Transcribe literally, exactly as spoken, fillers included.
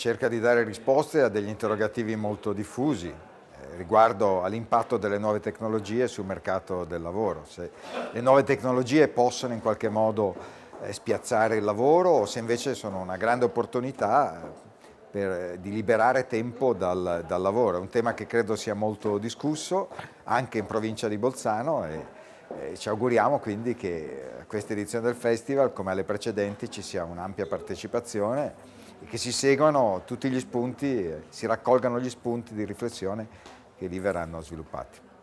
cerca di dare risposte a degli interrogativi molto diffusi eh, riguardo all'impatto delle nuove tecnologie sul mercato del lavoro. Se le nuove tecnologie possono in qualche modo eh, spiazzare il lavoro o se invece sono una grande opportunità eh, per, eh, di liberare tempo dal, dal lavoro. È un tema che credo sia molto discusso anche in provincia di Bolzano e Eh, ci auguriamo quindi che a questa edizione del festival, come alle precedenti, ci sia un'ampia partecipazione e che si seguano tutti gli spunti, eh, si raccolgano gli spunti di riflessione che lì verranno sviluppati.